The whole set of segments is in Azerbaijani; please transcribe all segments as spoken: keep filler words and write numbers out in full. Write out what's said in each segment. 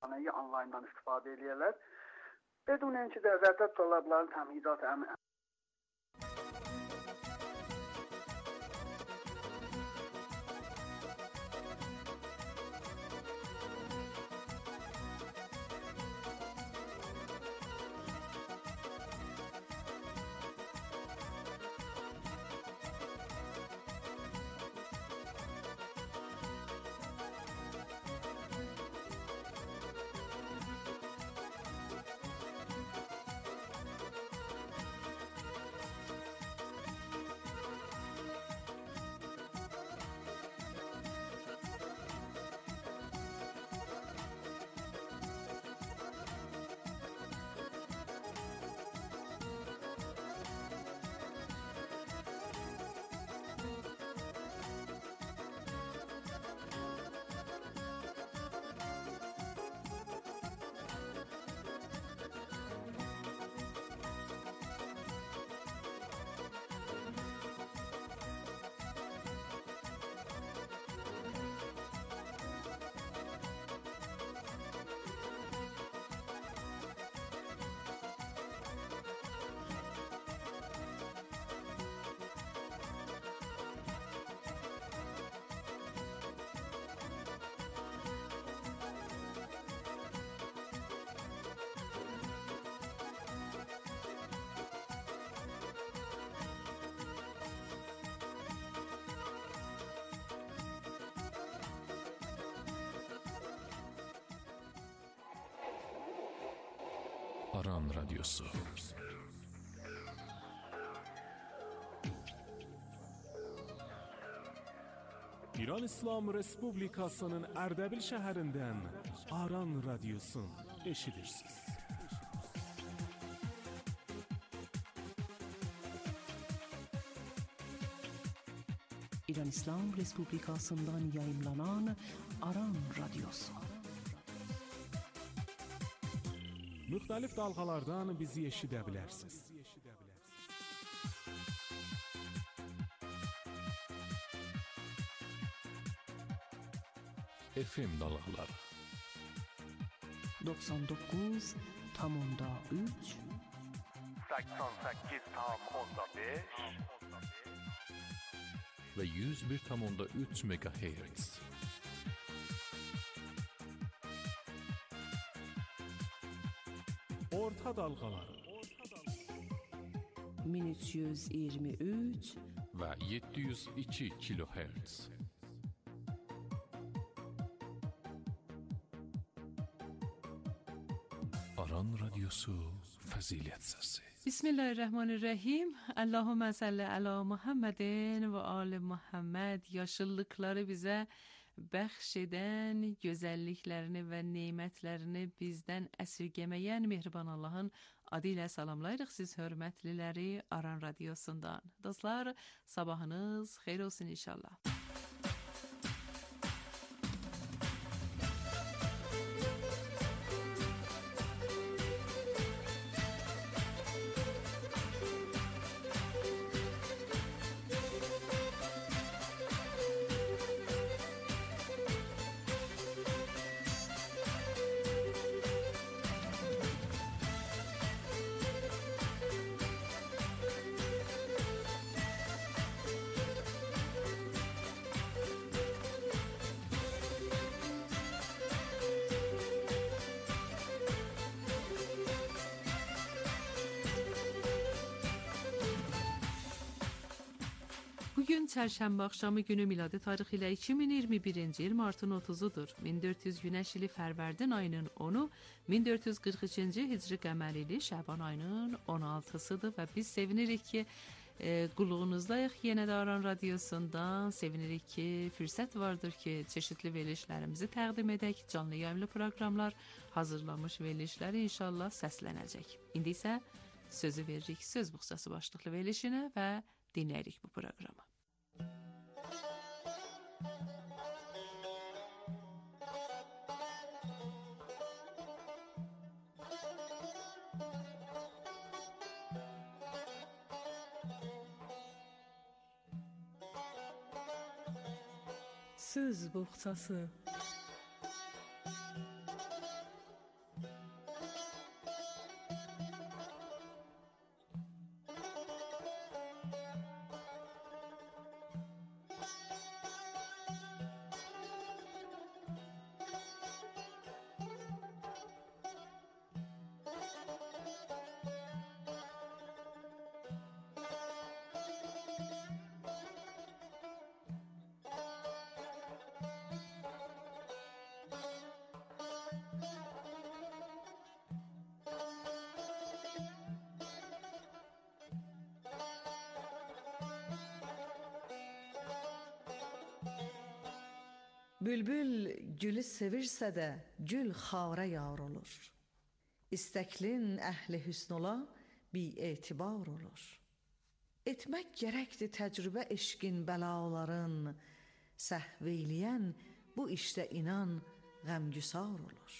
onlayndan istifadə edirlər. Bedunən ki də zərtət dolabların təmizatı əmin. Aran Radyosu. İran İslam Respublikasının Erdebil şəhərindən Aran Radyosu eşidirsiniz. İran İslam Respublikasından yayımlanan Aran Radyosu. Müxtəlif dalğalardan bizi eşidə bilərsiniz. F M dalğaları doksan doqquz tam onda üç səksən səkkiz tam onda beş və yüz bir tam onda üç megahertz. Orta dalğaları min üç yüz iyirmi üç və yeddi yüz iki kilohertz. Aran Radyosu Fəzilət Səsi. Bismillahirrahmanirrahim. Allahümme salli ala Muhammedin ve al Muhammed. Yaşıllıkları bize bəxş edən, gözəlliklərini və nemətlərini bizdən əsirgəməyən mehriban Allahın adı ilə salamlayırıq siz hörmətliləri Aran Radyosundan. Dostlar, sabahınız xeyir olsun inşallah. Bugün çərşənbə axşamı günü miladi tarixi ilə iki min iyirmi birinci il martın otuzudur. min dörd yüz Günəş ili Fərvərdin ayının onu, min dörd yüz qırx üçüncü Hicri qəmər ili Şəban ayının on altısıdır və biz sevinirik ki, e, qulluğunuzdayıq yenə də Aran Radyosundan. Sevinirik ki, fürsət vardır ki, çeşitli verilişlərimizi təqdim edək, canlı yayımlı proqramlar, hazırlanmış verilişləri inşallah səslənəcək. İndi isə sözü veririk söz buxçası başlıqlı verilişinə və dinləyirik bu proqramı. Söz buxçası. Bülbül gülü sevirsə də gül xara yar olur. İstəklin əhli hüsnola bi etibar olur. Etmək gərəkdir təcrübə eşqin bəlaların, səhv eyləyən bu işdə inan qəmgüsar olur.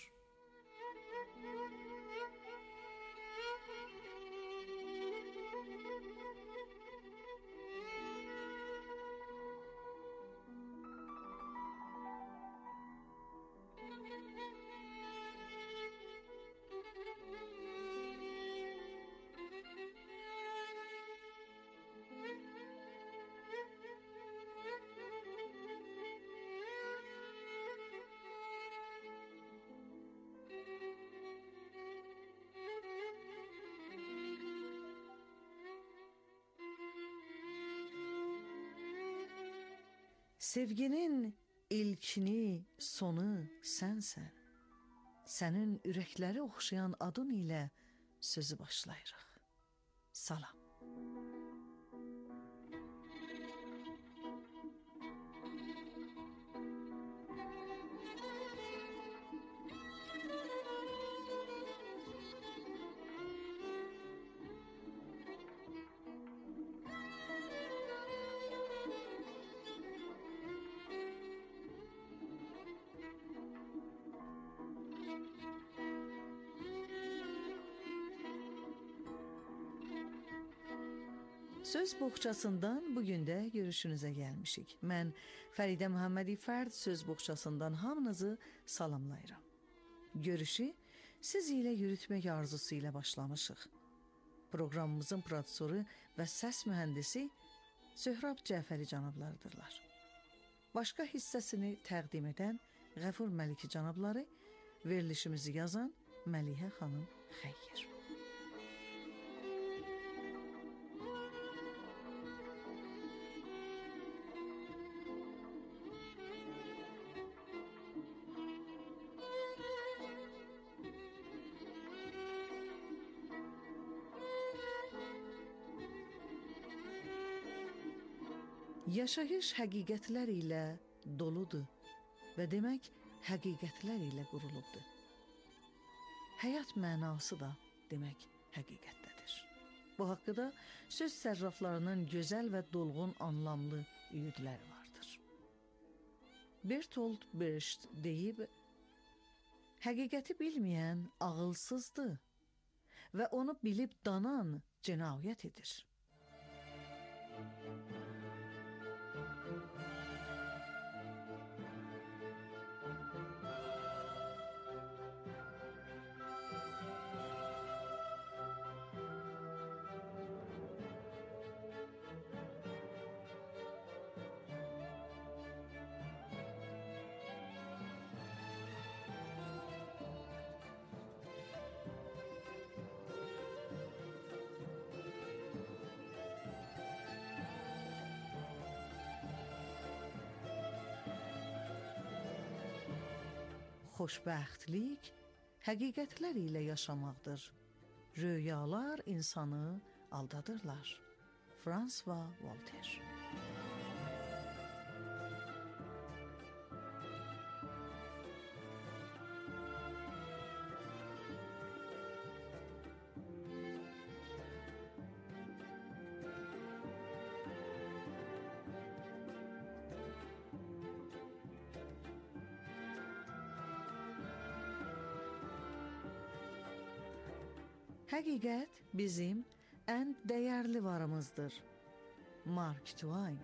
Sevginin ilkini, sonu sənsən. Sənin ürəkləri oxşayan adın ilə sözü başlayırıq. Salam. Söz boğçasından bugün də görüşünüzə gəlmişik. Mən Fəridə Muhammedi Fərd söz boğçasından hamınızı salamlayıram. Görüşü siz ilə yürütmək arzusu ilə başlamışıq. Proqramımızın prodüsoru və səs mühəndisi Söhrab Cəfəri canablarıdırlar. Başqa hissəsini təqdim edən Qəfur Məliki canabları, verilişimizi yazan Məlihə xanım Xəyyir. Yaşayış həqiqətlər ilə doludur və demək həqiqətlər ilə qurulubdur. Həyat mənası da demək həqiqətdədir. Bu haqqda söz sərraflarının gözəl və dolğun anlamlı üyüdləri vardır. Bertolt Brecht deyib, həqiqəti bilməyən ağılsızdır və onu bilib danan cinayət edir. Xoşbəxtlik həqiqətlər ilə yaşamaqdır. Röyalar insanı aldadırlar. François Voltaire. Həqiqət bizim ən dəyərli varımızdır. Mark Twain.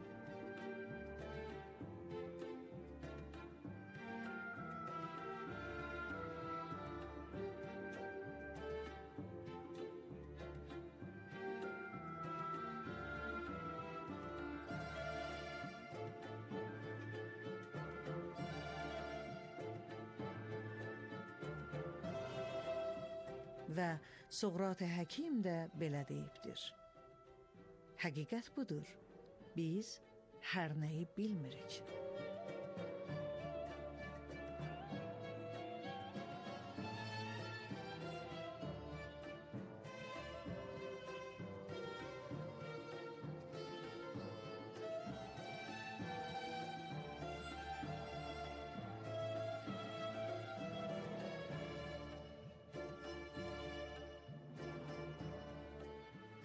Və Soqrat Həkim də belə deyibdir. Həqiqət budur. Biz hər nəyi bilmirik.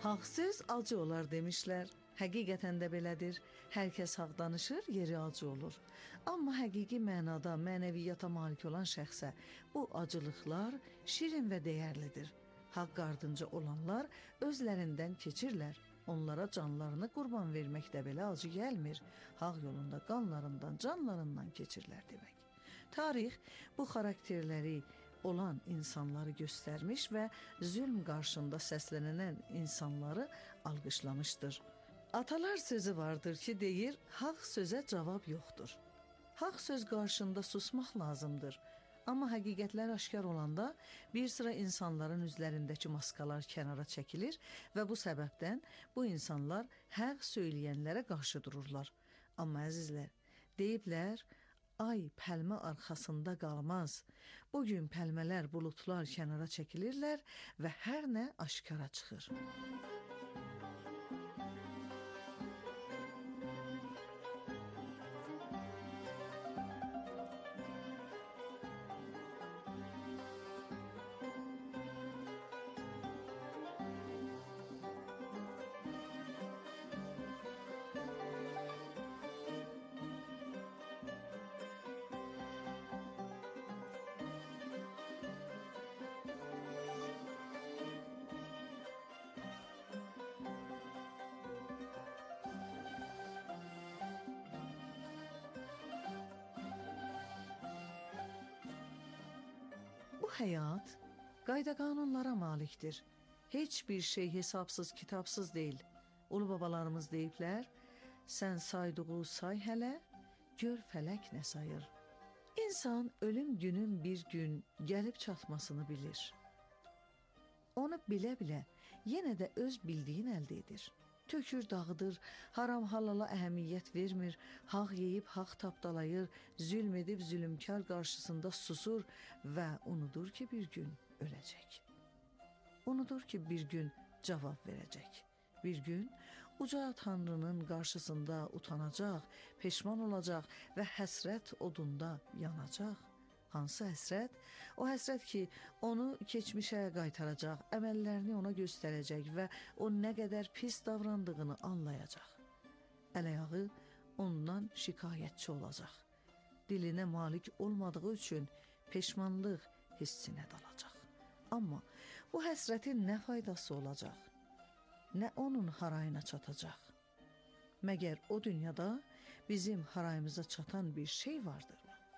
Haq söz acı olar demişlər. Həqiqətən də belədir. Hər kəs haqq danışır, yeri acı olur. Amma həqiqi mənada, mənəviyyata malik olan şəxsə bu acılıqlar şirin və dəyərlidir. Haqq ardınca olanlar özlərindən keçirlər. Onlara canlarını qurban vermək də belə acı gəlmir. Haqq yolunda qanlarından, canlarından keçirlər demək. Tarix bu xarakterləri olan insanları göstərmiş və zülm qarşında səslənən insanları alqışlamışdır. Atalar sözü vardır ki, deyir, haqq sözə cavab yoxdur. Haqq söz qarşında susmaq lazımdır. Amma həqiqətlər aşkar olanda bir sıra insanların üzlərindəki maskalar kənara çəkilir və bu səbəbdən bu insanlar haqq söyləyənlərə qarşı dururlar. Amma əzizlər, deyiblər, ay pəlmə arxasında qalmaz. Bugün pəlmələr, bulutlar kənara çəkilirlər və hər nə aşkara çıxır. Bu həyat qayda-qanunlara malikdir. Heç bir şey hesabsız, kitabsız deyil. Ulu babalarımız deyiblər, sən saydığı say hələ, gör fələk nə sayır. İnsan ölüm günün bir gün gəlib çatmasını bilir. Onu bilə-bilə yenə də öz bildiyin əldə edir. Tökür, dağıdır, haram halala əhəmiyyət vermir, haq yeyib, haq tapdalayır, zülm edib zülümkar qarşısında susur və unudur ki, bir gün öləcək. Unudur ki, bir gün cavab verəcək. Bir gün uca Tanrının qarşısında utanacaq, peşman olacaq və həsrət odunda yanacaq. Hansı həsrət? O həsrət ki, onu keçmişə qaytaracaq, əməllərini ona göstərəcək və o nə qədər pis davrandığını anlayacaq. Əl-ayağı ondan şikayətçi olacaq. Dilinə malik olmadığı üçün peşmanlıq hissinə dalacaq. Amma bu həsrətin nə faydası olacaq? Nə onun harayına çatacaq? Məgər o dünyada bizim harayımıza çatan bir şey vardır?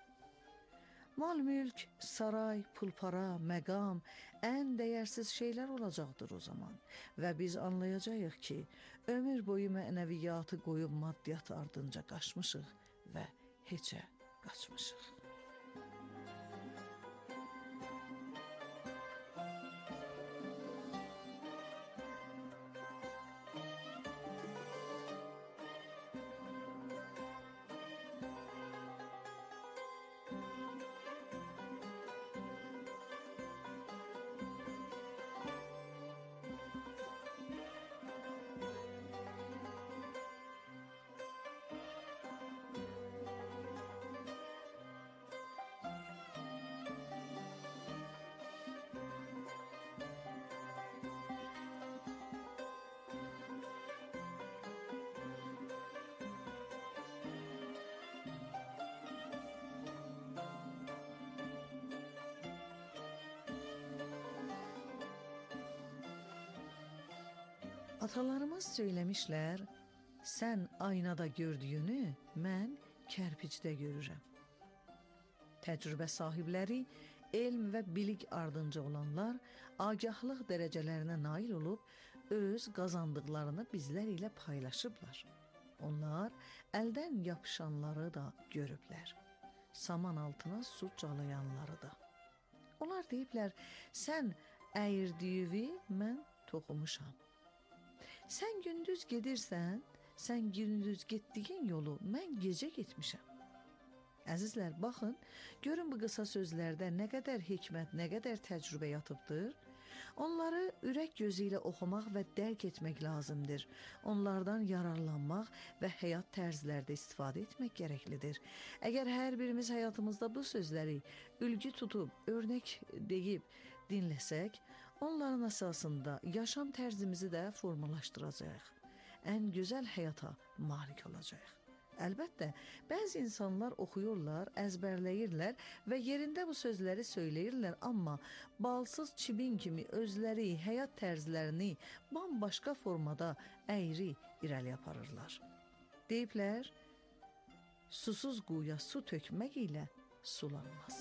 Mal-mülk, saray, pul-para, məqam, ən dəyərsiz şeylər olacaqdır o zaman. Və biz anlayacağıq ki, ömür boyu mənəviyyatı qoyub maddiyyat ardınca qaçmışıq və heçə qaçmışıq. Atalarımız söyləmişlər, sən aynada gördüyünü mən kərpicdə görürəm. Təcrübə sahibləri, elm və bilik ardınca olanlar agahlıq dərəcələrinə nail olub, öz qazandıqlarını bizlər ilə paylaşıblar. Onlar əldən yapışanları da görüblər. Saman altına su calayanları da. Onlar deyiblər, sən əyirdiyi mən toxumuşam. Sən gündüz gedirsən, sən gündüz getdiyin yolu mən gecə getmişəm. Əzizlər, baxın, görün bu qısa sözlərdə nə qədər hikmət, nə qədər təcrübə yatıbdır. Onları ürək gözü ilə oxumaq və dərk etmək lazımdır. Onlardan yararlanmaq və həyat tərzlərdə istifadə etmək gərəklidir. Əgər hər birimiz həyatımızda bu sözləri ülgü tutub, örnək deyib dinləsək, Onların əsasında yaşam tərzimizi də formalaşdıracağıq. Ən gözəl həyata malik olacağıq. Əlbəttə, bəzi insanlar oxuyurlar, əzbərləyirlər və yerində bu sözləri söyləyirlər, amma balsız çibin kimi özləri həyat tərzlərini bambaşqa formada əyri irəli aparırlar. Deyiblər, susuz quyuya su tökmək ilə sulanmaz.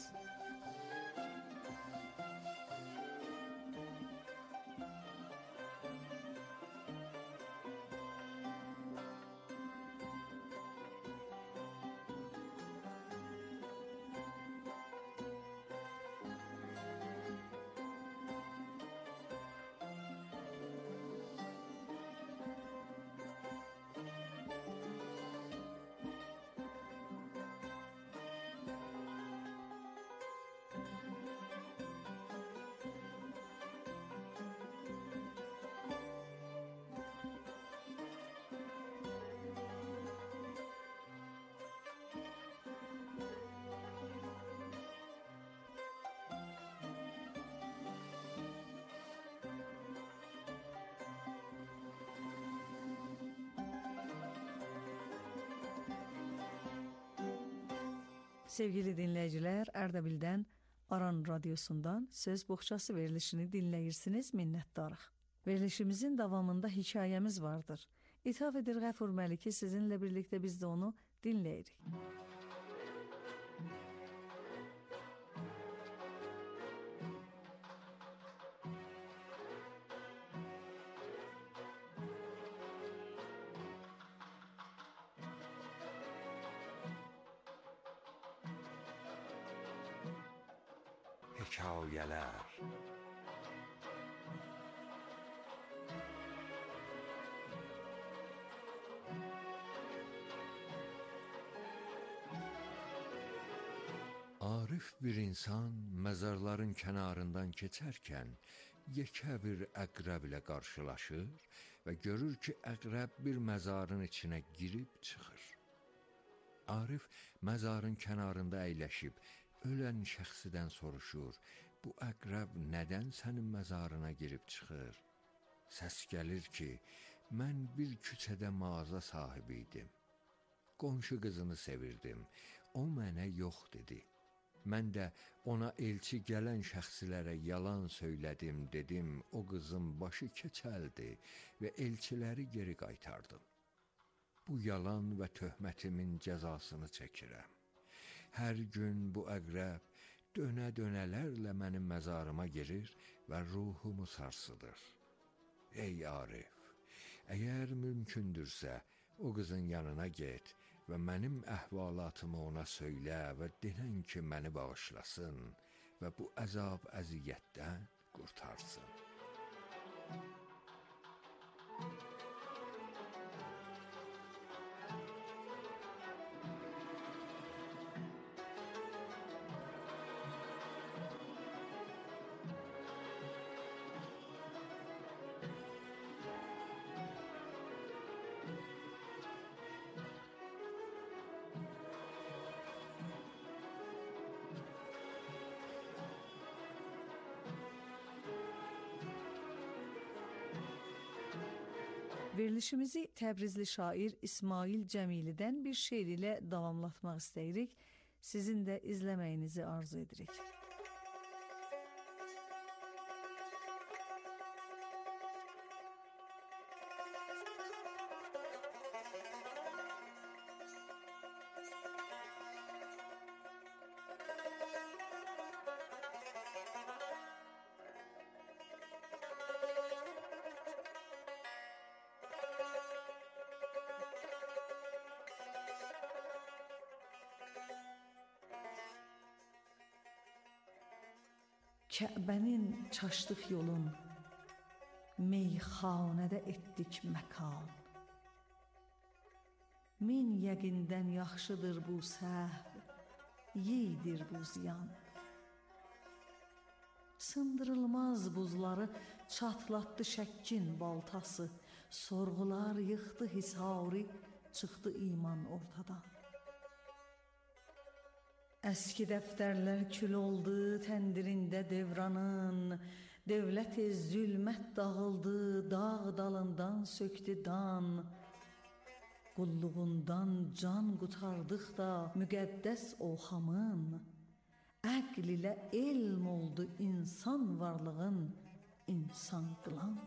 Sevgili dinləyicilər, Ərdəbildən Aran Radiosundan Söz Boğçası verilişini dinləyirsiniz, minnətdarıq. Verilişimizin davamında hekayəmiz vardır. İthaf edir Qəfur Məliki, sizinlə birlikdə biz də onu dinləyirik. Hekayələr. Arif bir insan məzarların kənarından keçərkən yekə bir əqrəb ilə qarşılaşır və görür ki, əqrəb bir məzarın içinə girib çıxır. Arif məzarın kənarında əyləşib ölən şəxsidən soruşur, bu əqrəb nədən sənin məzarına girib çıxır? Səs gəlir ki, mən bir küçədə mağaza sahibi idim. Qonşu qızını sevirdim, o mənə yox dedi. Mən də ona elçi gələn şəxslərə yalan söylədim, dedim, o qızın başı keçəldi və elçiləri geri qaytardım. Bu yalan və töhmətimin cəzasını çəkirəm. Hər gün bu əqrəb dönə-dönələrlə mənim məzarıma girir və ruhumu sarsıdır. Ey Arif, əgər mümkündürsə, o qızın yanına get və mənim əhvalatımı ona söylə və denən ki, məni bağışlasın və bu əzab əziyyətdən qurtarsın. Verilişimizi Təbrizli şair İsmail Cəmilidən bir şeir ilə davamlatmaq istəyirik. Sizin də izləməyinizi arzu edirik. Kəbənin çaşdıq yolun, meyxanədə etdik məkan. Min yəqindən yaxşıdır bu səhv, yeyidir bu ziyan. Sındırılmaz buzları çatlatdı şəkkin baltası, sorğular yıxdı hisarı, çıxdı iman ortadan. Əski dəftərlər kül oldu təndirində devranın, Dövlət-i zülmət dağıldı, dağ dalından söktü dan. Qulluğundan can qutardıqda müqəddəs oxamın, əql ilə elm oldu insan varlığın insan qılan.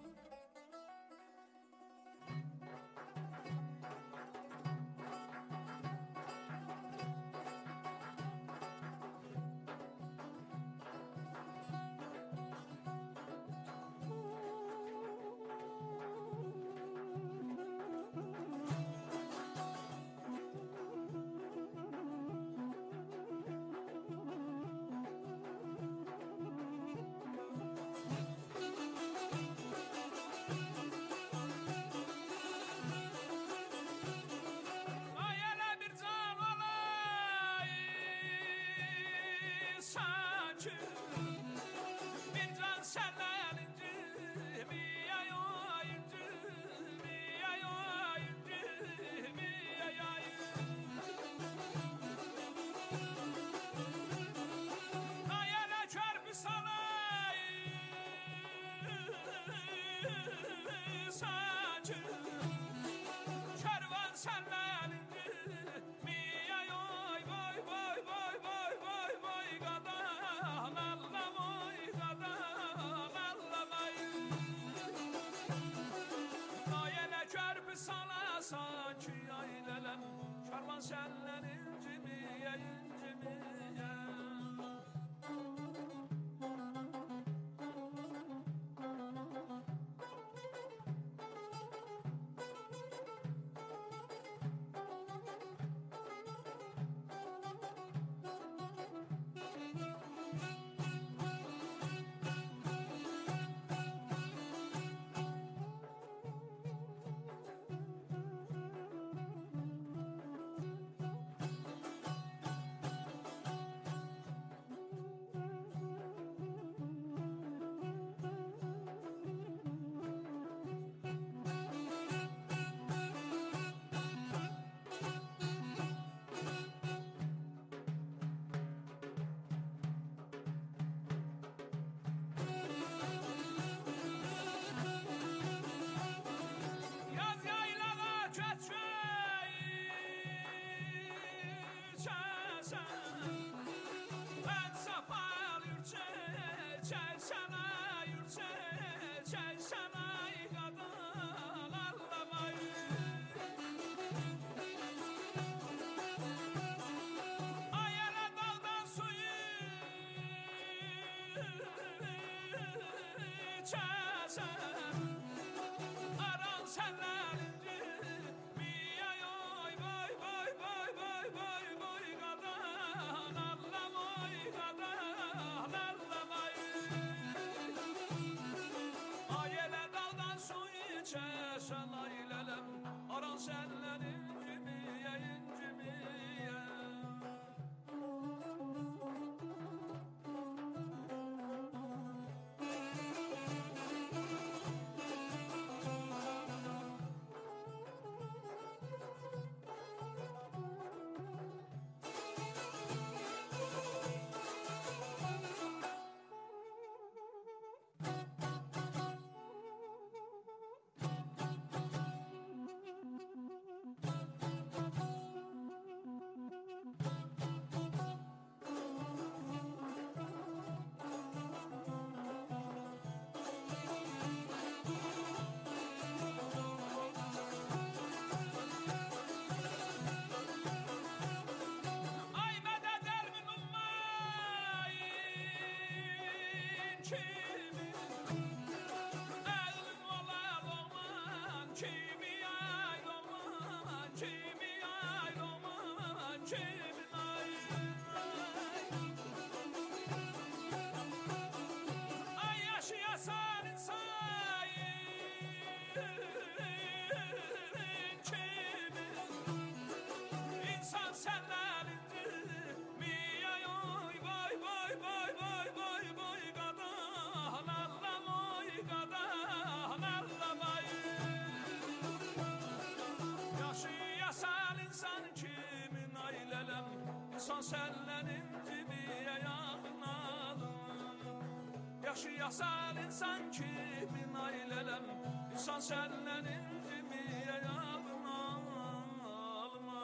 yaşayasan insan kimin ailelem insan senlerin kimi yalma alma.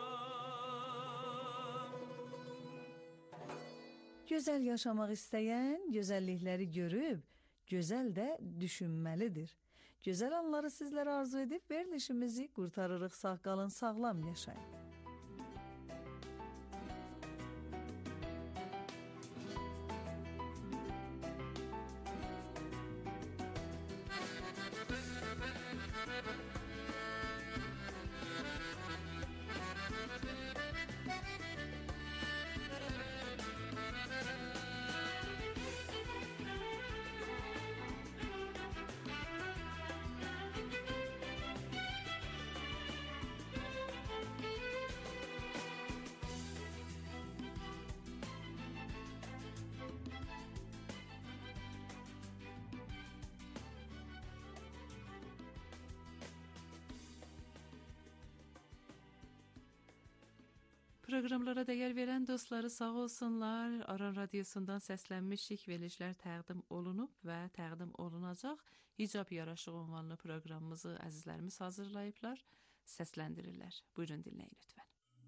Gözəl yaşamaq istəyən gözəllikləri görüb, gözəl də düşünməlidir. Gözəl anları sizlərə arzu edib verilişimizi qurtarırıq. Sağ qalın, sağlam yaşayın. Proqramlara dəyər verən dostları sağ olsunlar. Aran Radiosundan səslənmişik, verilişlər təqdim olunub və təqdim olunacaq. Hicab yaraşığı ünvanlı proqramımızı əzizlərimiz hazırlayıblar, səsləndirirlər. Buyurun dinləyin lütfən.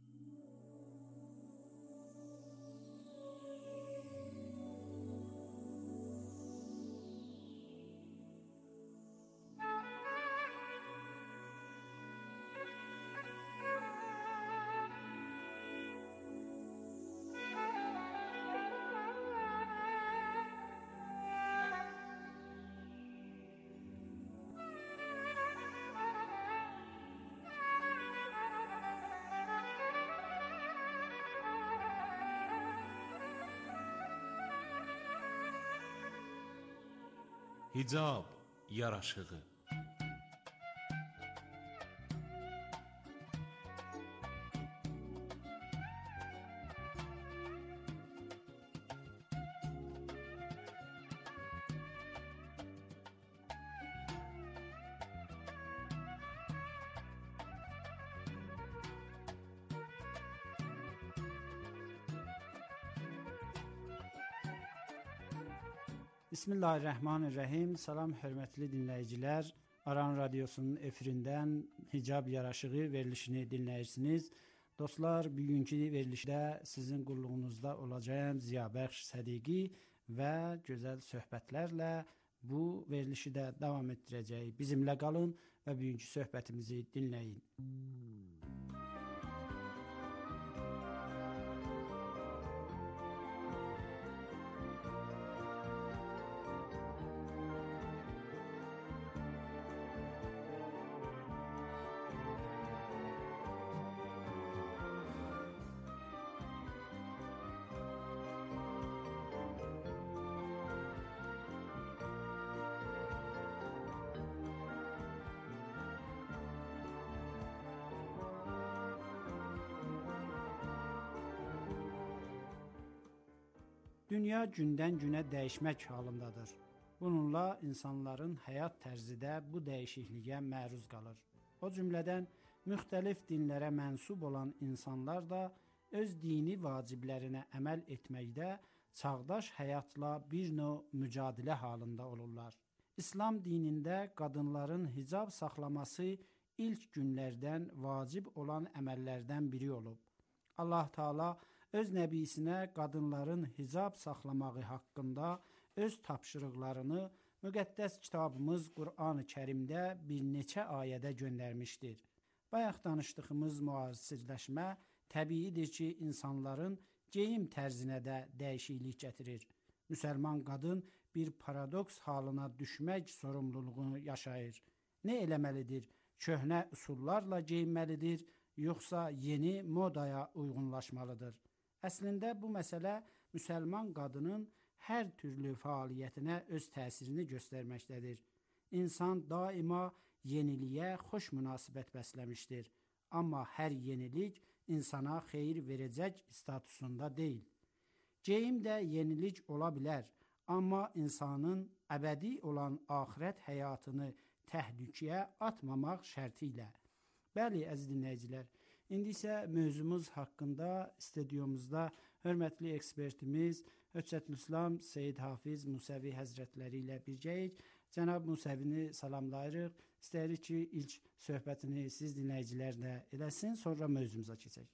Hicab yaraşığı. Bismillahirrahmanirrahim. Salam hörmətli dinləyicilər. Aran Radiosunun efirindən Hicab yaraşığı verilişini dinləyirsiniz. Dostlar, bugünkü verilişdə sizin qulluğunuzda olacağım Ziyabəxş Sədiqi və gözəl söhbətlərlə bu verilişi də davam etdirəcəyik. Bizimlə qalın və bugünkü söhbətimizi dinləyin. Dünya gündən-günə dəyişmək halındadır. Bununla insanların həyat tərzi də bu dəyişikliyə məruz qalır. O cümlədən müxtəlif dinlərə mənsub olan insanlar da öz dini vaciblərinə əməl etməkdə çağdaş həyatla bir növ mücadilə halında olurlar. İslam dinində qadınların hicab saxlaması ilk günlərdən vacib olan əməllərdən biri olub. Allah Taala öz nəbisinə qadınların hicab saxlamağı haqqında öz tapşırıqlarını müqəddəs kitabımız Qur'an-ı Kərimdə bir neçə ayədə göndərmişdir. Bayaq danışdığımız müasirləşmə təbiidir ki, insanların geyim tərzinə də dəyişiklik gətirir. Müsəlman qadın bir paradoks halına düşmək sorumluluğunu yaşayır. Nə eləməlidir? Köhnə üsullarla geyinməlidir, yoxsa yeni modaya uyğunlaşmalıdır? Əslində bu məsələ müsəlman qadının hər türlü fəaliyyətinə öz təsirini göstərməkdədir. İnsan daima yeniliyə xoş münasibət bəsləmişdir. Amma hər yenilik insana xeyir verəcək statusunda deyil. Geyim də yenilik ola bilər, amma insanın əbədi olan axirət həyatını təhlükəyə atmamaq şərti ilə. Bəli, əziz dinləyicilər, İndi isə mövzumuz haqqında studiyomuzda hörmətli ekspertimiz Höccətülislam Seyid Hafiz Musəvi Həzrətləri ilə birgəyik. Cənab Musəvini salamlayırıq. İstəyirik ki, ilk söhbətini siz dinləyicilərlə eləsin, sonra mövzumuza keçək.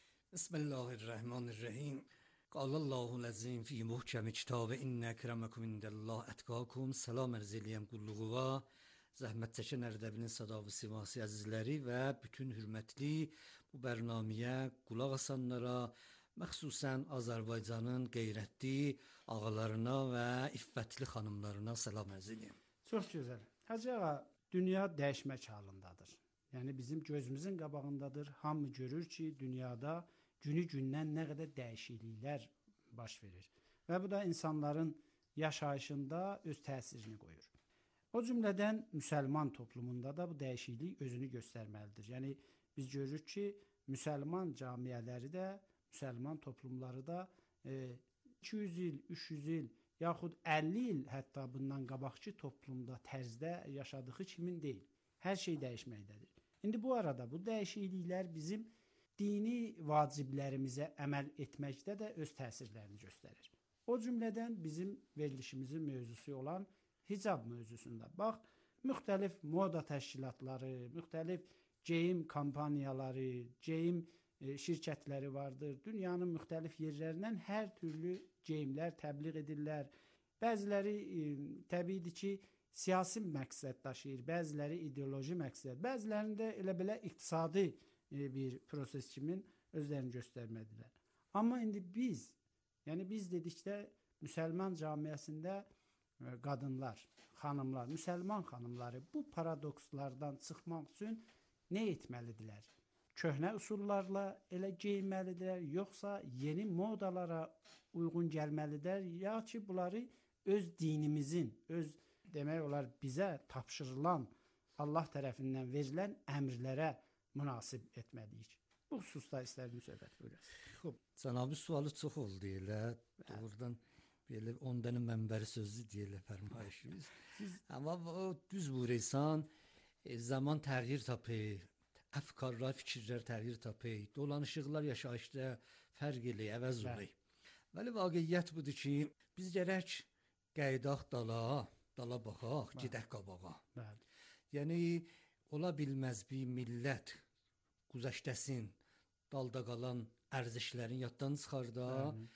Bismillahirrahmanirrahim. قال الله العظیم فی محکم کتاب ان اکرمکم عندالله اتقاکم. Salam ərz eləyəm qulluğuna, zəhmət çəkən Ərdəbilin sada və siması əzizləri və bütün hürmətli bu bərnaməyə qulaq asanlara, məxsusən Azərbaycanın qeyrətli ağalarına və iffətli xanımlarına salam ərz eləyəm. Çox gözəl. Hacı ağa, dünya dəyişmək halındadır. Yəni bizim gözümüzün qabağındadır. Hamı görür ki, dünyada günü-gündən nə qədər dəyişikliklər baş verir. Və bu da insanların yaşayışında öz təsirini qoyur. O cümlədən müsəlman toplumunda da bu dəyişiklik özünü göstərməlidir. Yəni biz görürük ki, müsəlman cəmiyyələri də, müsəlman toplumları da e, iki yüz il, üç yüz il, yaxud əlli il hətta bundan qabaqki toplumda, tərzdə yaşadığı kimin deyil. Hər şey dəyişməkdədir. İndi bu arada bu dəyişikliklər bizim dini vaciblərimizə əməl etməkdə də öz təsirlərini göstərir. O cümlədən bizim verilişimizin mövzusu olan hicab mövzusunda. Bax, müxtəlif moda təşkilatları, müxtəlif geyim kampaniyaları, geyim e, şirkətləri vardır. Dünyanın müxtəlif yerlərindən hər türlü geyimlər təbliğ edirlər. Bəziləri e, təbiidir ki, siyasi məqsəd daşıyır, bəziləri ideoloji məqsəd, bəzilərində elə belə iqtisadi bir proses kimin özlərini göstərmədilər. Amma indi biz, yəni biz dedikdə müsəlman cəmiyyəsində qadınlar, xanımlar, müsəlman xanımları bu paradokslardan çıxmaq üçün nə etməlidirlər? Köhnə üsullarla elə geyinməlidirlər, yoxsa yeni modalara uyğun gəlməlidirlər, ya ki bunları öz dinimizin, öz demək olar bizə tapşırılan Allah tərəfindən verilən əmrlərə münasib etməliyik. Bu xüsusda istərdim söhbət buyurasınız. Xub, cənabı sualı çox oldu elə. Doğrudan belə on dənə mənbəri sözü deyilə fərmayışımız. Amma o düz buyursan, e, zaman təğyir tapır, əfkarlar, fikirlər təğyir tapır, dolanışıqlar yaşayışda fərq elə, əvəz olur. Bəli, vaqiyyət budur ki, biz gərək qaydaq dala, dala baxaq, gedək qabağa. Bəli. Yəni ola bilməz bir millət güzəştəsin, dalda qalan ərzişlərin yaddan çıxarda,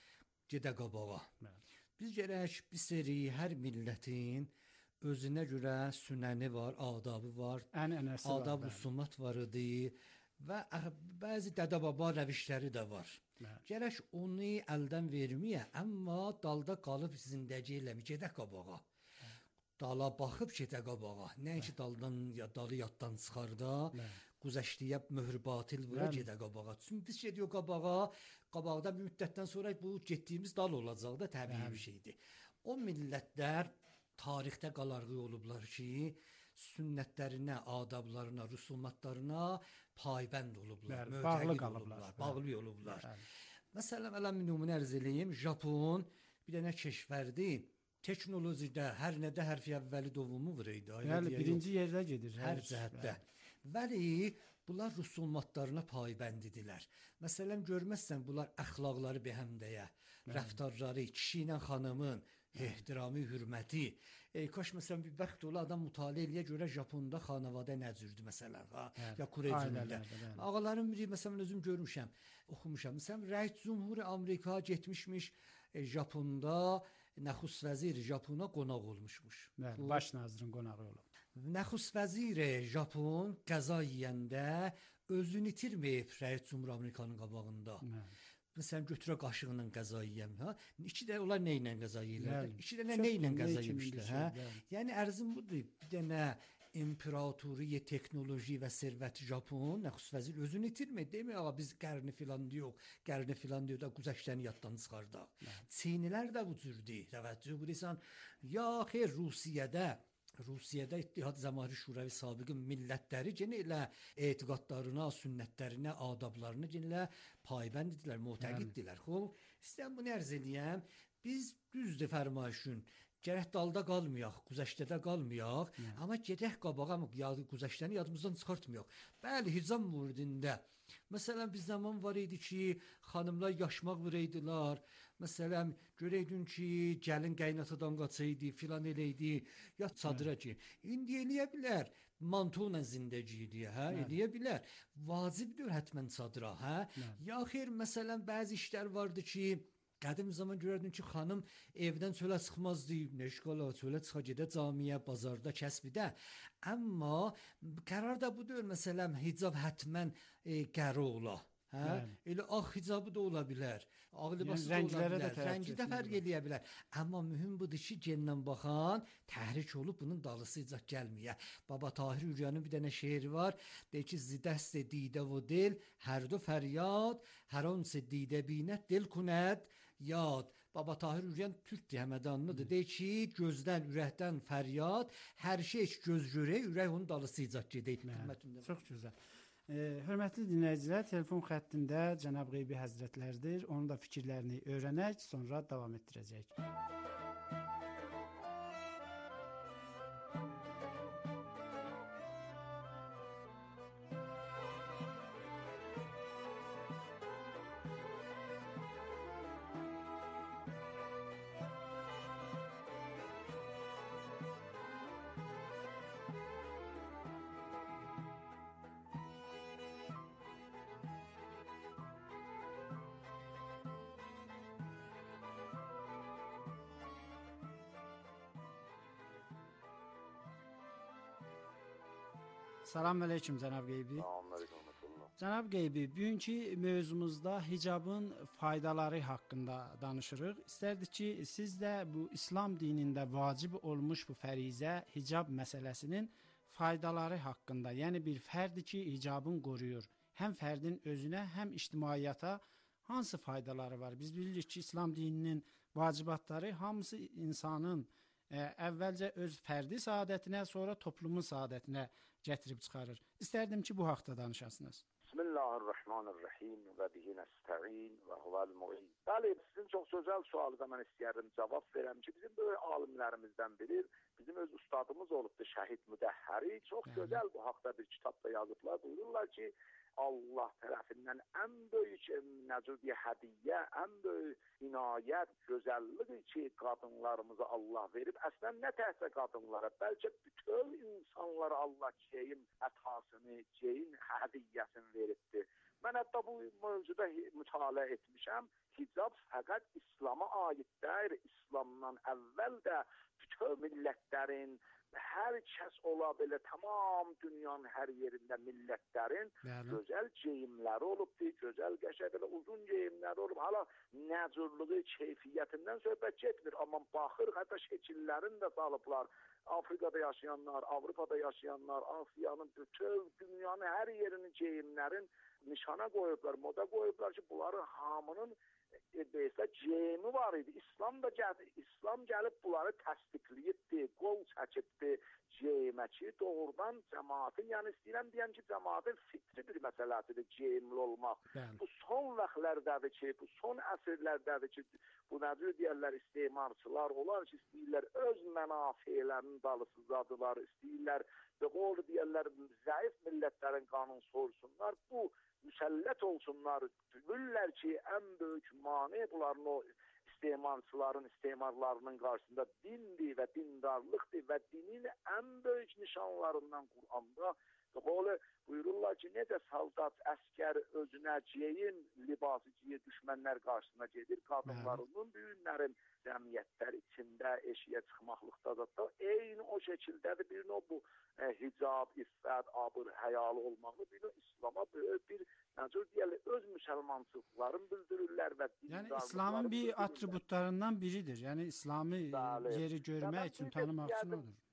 gedə qabağa. Biz gərək bir seri hər millətin özünə görə sünəni var, adabı var, ənənəsi var, adab rüsumat var idi və bəzi dədə-baba rəvişləri də var. Bəli. Gərək onu əldən verməyə, amma dalda qalıb zindəgi eləmə, gedə qabağa. Dala baxıb gedə qabağa. Nəinki daldan ya dalı yaddan çıxarda, güzəştiyə möhr batil vura gedə qabağa. Çünki biz gediyor qabağa, qabaqda bir müddətdən sonra bu getdiyimiz dal olacaq da təbii bir şeydir. O millətlər tarixdə qalarğı olublar ki, sünnətlərinə, adablarına, rüsumatlarına paybənd olublar, bağlı qalıblar, bağlı olublar. Məsələn, elə nümunə ərz eləyim, Japon bir dənə keşvərdir. Teknolojide hər nədə hərfi əvvəli dovumu var idi. Yəni birinci yerdə gedir hər cəhətdə. Bəli, bunlar rüsumatlarına paybənd idilər. Məsələn, görməzsən bunlar əxlaqları behəmdəyə, rəftarları, kişi ilə xanımın ehtiramı, hürməti. E, kaş məsələn bir bəxt ola adam mütaliə eləyə görə Japonda xanavadə nə cürdür məsələn, ha? Ya Koreycində. Ağaların biri məsələn özüm görmüşəm, oxumuşam. Məsələn, Rəis Cümhuri Amerika getmişmiş e, Japonda Nəxus vəzir Japona qonaq olmuşmuş. Bəli, baş nazirin qonağı olub. Nəxus vəzir Japon qəza yeyəndə özünü itirməyib Rəis Cümhuri Amerikanın qabağında. Bəli. Məsələn, götürə qaşığıyla qəza yeyəm, hə? İki də onlar nə ilə qəza yeyirlər? İki də nə ilə qəza yemişlər, hə? Yəni ərzim budur. Bir dənə imperatoriya, teknoloji və sərvət Japon, Nəxus vəzir özünü itirmir. Demək ağa biz qərni filan yox, qərni filan diyor da güzəştəni yaddan çıxardaq. Çinlər də bu cürdür. Təvəccüh buyursan, ya xeyr Rusiyada Rusiyada İttihad Cəmaəti Şuravi sabiq millətləri yenə elə etiqadlarına, sünnətlərinə, adablarına yenə paybənd idilər, mütəqiddirlər. Xoş, istəyirəm bunu ərz edəyəm. Biz düzdür fərmayışın gərək dalda qalmayaq, güzəştədə qalmayaq, Hı. amma gedək qabağa, yad güzəştəni yadımızdan çıxartmayaq. Bəli, hicab müridində məsələn bir zaman var idi ki, xanımlar yaşmaq vuraydılar. Məsələn, görəydin ki, gəlin qaynatadan qaçaydı, filan eləydi, ya çadıra ki. İndi eləyə bilər. Mantola zindəciyi, hə, eləyə bilər. Vacibdir həttəmən çadıra, hə? Ya xeyr, məsələn, bəzi işlər vardı ki, qədim zaman görərdin ki, xanım evdən çölə çıxmazdı, neşqala, çölə çıxa gedə camiyə, bazarda, kəsbidə. Amma qərar da budur, məsələn, hicab həttəmən e, qəri ola. Hə? Yəni. Elə ağ hicabı da ola bilər. Ağ libası yəni, da ola bilər. Rəngi də fərq eləyə bilər. Amma mühüm budur ki, gendən baxan təhrik olub bunun dalısıcaq gəlməyə. Baba Tahir Üryanın bir dənə şeiri var. Deyir ki, zidəst didə və dil, hər dö fəryad, hər on se didə binət, dil kunət, yad. Baba Tahir Üryan türkdür, həmədanlıdır. Deyir ki, gözdən, ürəkdən fəryad, hər şey göz görək, ürək onun dalısıcaq gedək. Çox gözəl. E, hörmətli dinləyicilər, telefon xəttində Cənab Qeybi Həzrətlərdir. Onun da fikirlərini öyrənək, sonra davam etdirəcək. Salam aleyküm Cənab Qeybi. Salam aleyküm. Cənab Qeybi, bugünkü mövzumuzda hicabın faydaları haqqında danışırıq. İstərdik ki, siz də bu İslam dinində vacib olmuş bu fərizə hicab məsələsinin faydaları haqqında, yəni bir fərdi ki, hicabın qoruyur. Həm fərdin özünə, həm ictimaiyyata hansı faydaları var? Biz bilirik ki, İslam dininin vacibatları hamısı insanın ə, əvvəlcə öz fərdi saadətinə, sonra toplumun saadətinə gətirib çıxarır. İstərdim ki, bu haqda danışasınız. Bismillahirrahmanirrahim və bihi nəstəin və huvəl mu'in. Bəli, sizin çox gözəl sualıda mən istəyərdim cavab verəm ki, bizim böyle alimlərimizdən biri, bizim öz ustadımız olubdur Şəhid Müdəhhəri. Çox Bəli. Gözəl bu haqda bir kitabda yazıblar. Buyururlar ki, Allah tərəfindən ən böyük necə deyə hədiyyə, ən böyük inayət, gözəllidir ki, qadınlarımıza Allah verib. Əslən nə təhsə qadınlara, bəlkə bütün insanlara Allah geyin ətasını, geyin hədiyyəsini veribdir. Mən hətta bu mövzuda mütaliə etmişəm. Hicab fəqət İslama aid deyil. İslamdan əvvəl də bütün millətlərin, hər kəs ola belə, tamam dünyanın hər yerində millətlərin Bəli. Gözəl geyimləri olubdur, gözəl qəşəng belə uzun geyimləri olub. Hala nəcürlüğü, keyfiyyətindən söhbət getmir, amma baxır, hətta şəkillərini də salıblar. Afrikada yaşayanlar, Avropada yaşayanlar, Asiyanın, bütün dünyanın hər yerinin geyimlərin nişana qoyublar, moda qoyublar ki, bunların hamının e, deyəsə, geyimi var idi. İslam da gəldi, İslam gəlib bunları təsdiqləyibdi, qol çəkibdi geyimə ki, doğrudan cəmaatın, yəni istəyirəm deyəm ki, cəmaatın fitri bir məsələsidir geyimli olmaq. Bəli. Bu son vaxtlərdədir ki, bu son əsrlərdədir ki, bu nədir deyərlər, istemarçılar olar ki, istəyirlər öz mənafelərinin dalısızladılar, istəyirlər, və qol deyərlər, zəif millətlərin qanun sorsunlar, bu müsəllət olsunlar, bilirlər ki, ən böyük mane bunların o istemarçıların, istemarlarının qarşısında dindir və dindarlıqdır və dinin ən böyük nişanlarından Qur'anda qolu buyururlar ki, necə saldat, əskər özünə geyin, libası giyə düşmənlər qarşısına gedir, qadınlarının, düyünlərin cəmiyyətlər içində eşiyə çıxmaqlıqdadır da, eyni o şəkildədir, bir o bu e, hicab, iffət, abır, həyalı olmalı, bir o İslama böyük bir, necə deyəli, öz müsəlmançılıqların bildirirlər və yəni İslamın bir atributlarından biridir, yəni İslamı Bəli. Yeri görmək üçün tanımaq üçün odur.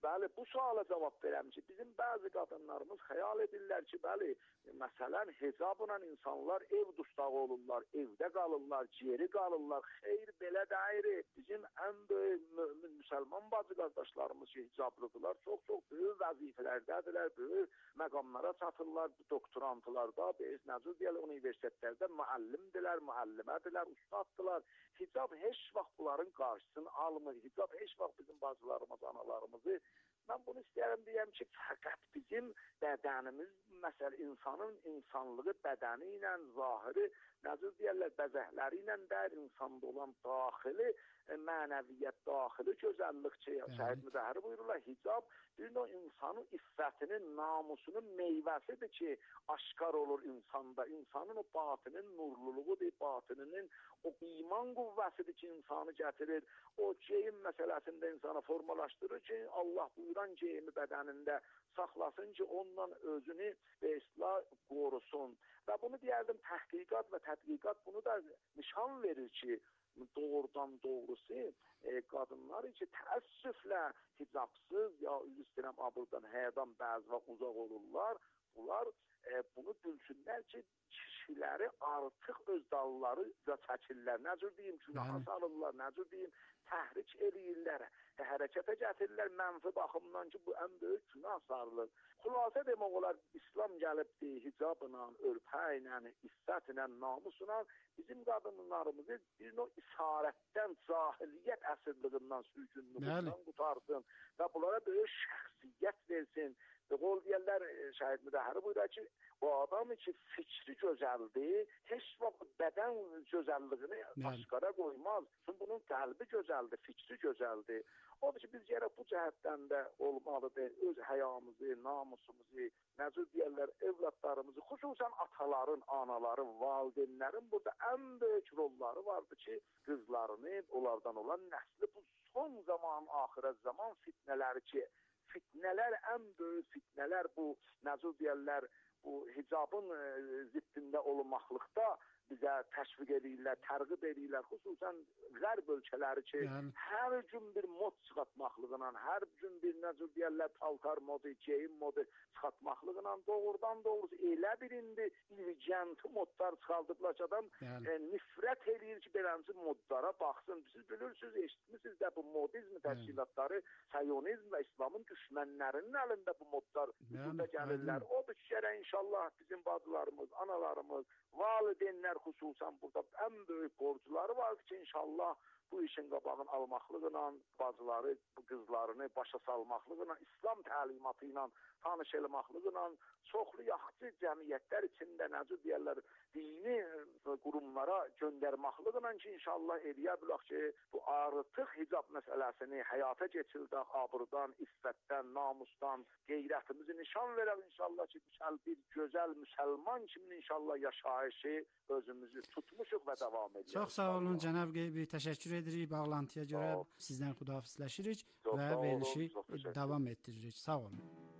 Bəli, bu suala cavab verəm ki, bizim bəzi qadınlarımız xəyal edirlər ki, bəli, məsələn, hicabla insanlar ev dustağı olurlar, evdə qalırlar, geri qalırlar. Xeyr, belə deyil. Bizim ən böyük mömin müsəlman bacı qardaşlarımız ki, hicablıdırlar, çox-çox böyük vəzifələrdədirlər, böyük məqamlara çatırlar, doktorantlarda, biz necə deyirlər, universitetlərdə müəllimdirlər, müəllimədirlər, ustaddılar. Hicab heç vaxt bunların qarşısını almır. Hicab heç vaxt bizim bacılarımız, analarımızı. Mən bunu istəyərəm deyəm ki, fəqət bizim bədənimiz, məsəl insanın insanlığı bədəni ilə, zahiri, necə deyirlər, bəzəkləri ilə dər insanda olan daxili mənəviyyət, daxili gözəllik ki, Şəhid Müdəhhir buyururlar, hicab bir növ insanın iffətinin, namusunun meyvəsidir ki, aşkar olur insanda. İnsanın o batinin nurluluğudur, batınının o iman qüvvəsidir ki, insanı gətirir. O geyim məsələsində insana formalaşdırır ki, Allah buyuran geyimi bədənində saxlasın ki, ondan özünü və islah qorusun. Və bunu deyərdim, təhqiqat və tədqiqat bunu da nişan verir ki, doğrudan doğrusu e, qadınlar ki, təəssüflə hicabsız ya üzr istəyirəm abırdan, həyadan bəzi vaxt uzaq olurlar. Bunlar e, bunu bilsinlər ki, kişiləri artıq öz dalları da çəkirlər. Necə deyim, günaha salırlar, necə deyim, təhrik eləyirlər, hərəkətə gətirirlər mənfi baxımdan ki, bu ən böyük günah sarılır. Xülasə demək olar, İslam gəlibdir hicabla, örpəylə, iffətlə, namusla bizim qadınlarımızı bir növ isarətdən, cahiliyyət əsirliğindən, sürgünlüğündən qutarsın və bunlara böyük şəxsiyyət versin. Və qol deyərlər, Şəhid Müdəhhir buyurur ki, o adam ki, fikri gözəldir, heç vaxt bədən gözəlliyini aşkara qoymaz. Çünki bunun qəlbi gözəldir, fikri gözəldir. Odur ki, biz gərək bu cəhətdən də olmalıdır, öz həyamızı, namusumuzu, necə deyərlər, evlatlarımızı, xüsusən ataların, anaların, valideynlərin burada ən böyük rolları vardır ki, qızlarını, onlardan olan nəsli bu son zaman, axirət zaman fitnələri ki, fitnələr, ən böyük fitnələr bu, necə deyərlər, bu hicabın e, ziddində olmaqlıqda bizə təşviq edirlər, tərğib edirlər, xüsusən qərb ölkələri ki, yəni, hər gün bir mod çıxartmaqlığına, hər gün bir necə deyərlər, paltar modu, geyim modu çıxartmaqlığına doğrudan doğrusu elə bir indi ilgənti modlar çıxardıblar ki, adam yəni, e, nifrət edir ki, beləncə modlara baxsın. Siz bilirsiniz, eşitmişsiniz də bu modizm təşkilatları, Siyonizm və İslamın düşmənlərinin əlində bu modlar yəni, gəlirlər. O bir kərə inşallah bizim bacılarımız, analarımız, valideynlər xüsusən burada ən böyük borcuları var ki, inşallah bu işin qabağını almaqlıqla, bacıları, bu qızlarını başa salmaqlıqla, İslam təlimatı ilə tanış eləmaqlıqla, çoxlu yaxçı cəmiyyətlər içində necə deyərlər, dini qurumlara göndərmaqlıqla ki, inşallah eləyə bilək ki, bu artıq hicab məsələsini həyata keçirdək, abırdan, iffətdən, namusdan, qeyrətimizi nişan verək inşallah ki, bir gözəl müsəlman kimi inşallah yaşayışı özümüzü tutmuşuq və davam edirik. Çox sağ olun cənab Qeybi, təşəkkür edirik bağlantıya görə, sizdən xudahafizləşirik və verilişi davam etdiririk. Sağ olun.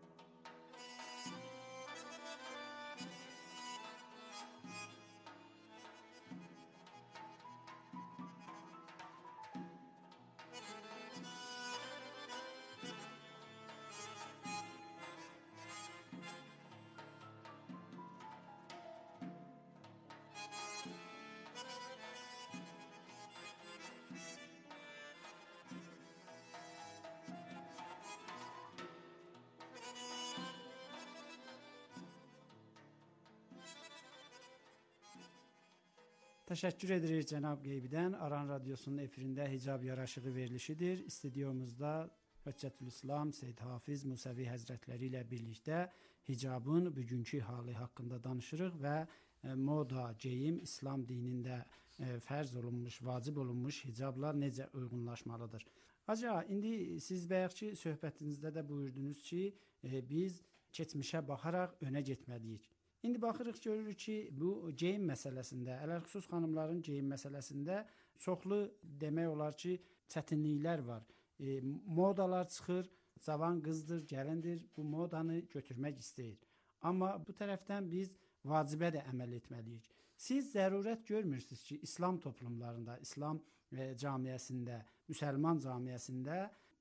Təşəkkür edirik cənab Qeybidən. Aran Radiosunun efirində Hicab yaraşığı verilişidir. Stüdyomuzda Höccətülislam Seyyid Hafiz Musəvi Həzrətləri ilə birlikdə hicabın bugünkü halı haqqında danışırıq və moda, geyim İslam dinində fərz olunmuş, vacib olunmuş hicablar necə uyğunlaşmalıdır. Acaba indi siz bayaqki söhbətinizdə də buyurdunuz ki, biz keçmişə baxaraq önə getməliyik. İndi baxırıq, görürük ki, bu geyim məsələsində, ələlxüsus xanımların geyim məsələsində çoxlu demək olar ki, çətinliklər var. E, modalar çıxır, cavan qızdır, gəlindir, bu modanı götürmək istəyir. Amma bu tərəfdən biz vacibə də əməl etməliyik. Siz zərurət görmürsünüz ki, İslam toplumlarında, İslam e, camiyyəsində, müsəlman camiyyəsində